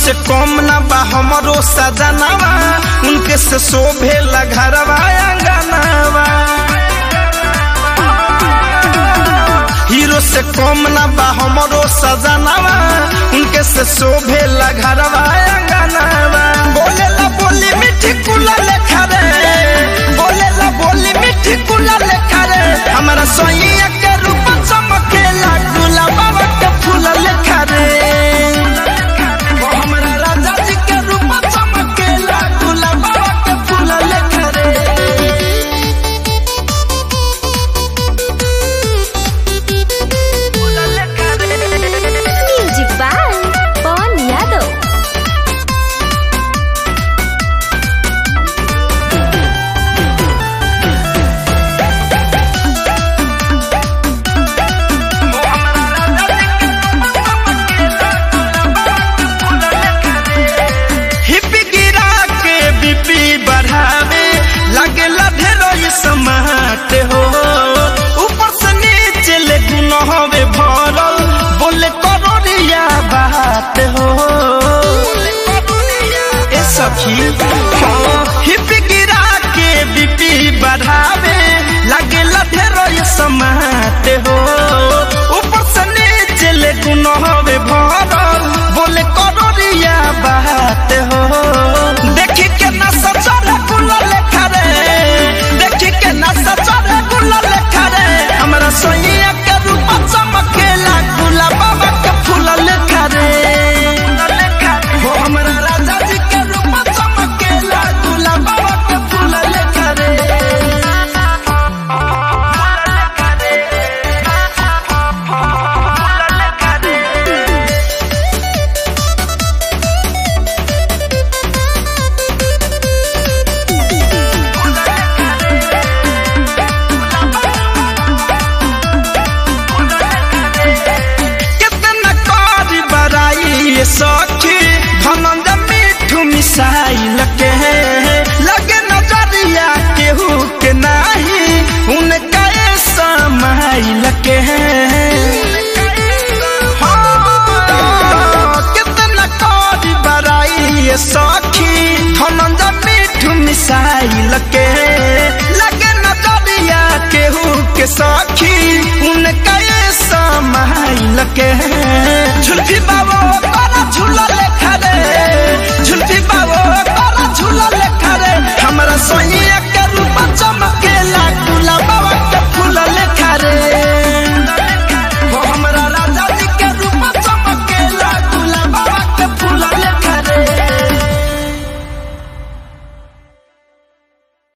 से कम ना बा हमरो सजनावा, उनके से शोभे घरवा अंगनावा। हीरो से कम ना बा हमरो सजनावा, उनके से शोभे घरवा अंगनावा। बोलेला बोली मीठी कुला लेखा रे, बोलेला बोली मीठी कुला लेखा रे, हमारा सोइया के रूप चमकेला गुलाबा के फूल लेखा रे। हिप्पी गिरा के बीपी बढ़ावे लगे ढेरो समाते हो, ऊपर से नीचे ले गुनहवे भरल बोले करोड़िया बात हो। देखी के ना सचरे गुला लेखा रे, देखी के ना सचरे गुला लेखा रे, हमारा सोइया के रूप चमकेला गुलाबा के फूल लेखा रे। हो हमारा राजा जी के रूप चमकेला गुलाबा के फूल लेखा रे। सखी धनंद मीठू मिसाइल के लगे नजरिया केहू के नाही, उनका समाइल के कितना करी बड़ाई सखी धनंद मीठू मिसाइल के लगे नजरिया केहू के सखी, उनका समाइल के। झुल्फी बाबा